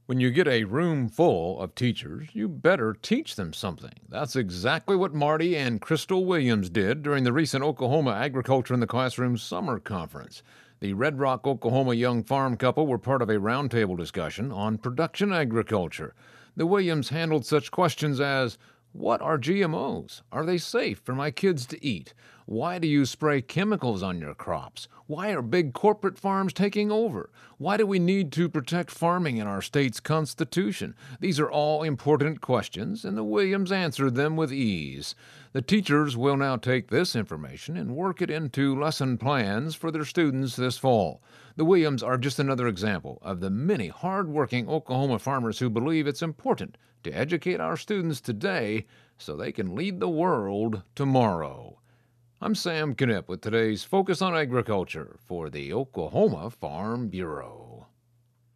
When you get a room full of teachers, you better teach them something. That's exactly what Marty and Crystal Williams did during the recent Oklahoma Agriculture in the Classroom Summer Conference. The Red Rock, Oklahoma young farm couple were part of a roundtable discussion on production agriculture. The Williams handled such questions as, what are GMOs? Are they safe for my kids to eat? Why do you spray chemicals on your crops? Why are big corporate farms taking over? Why do we need to protect farming in our state's constitution? These are all important questions, and the Williams answered them with ease. The teachers will now take this information and work it into lesson plans for their students this fall. The Williams are just another example of the many hard-working Oklahoma farmers who believe it's important to educate our students today so they can lead the world tomorrow. I'm Sam Knipp with today's Focus on Agriculture for the Oklahoma Farm Bureau.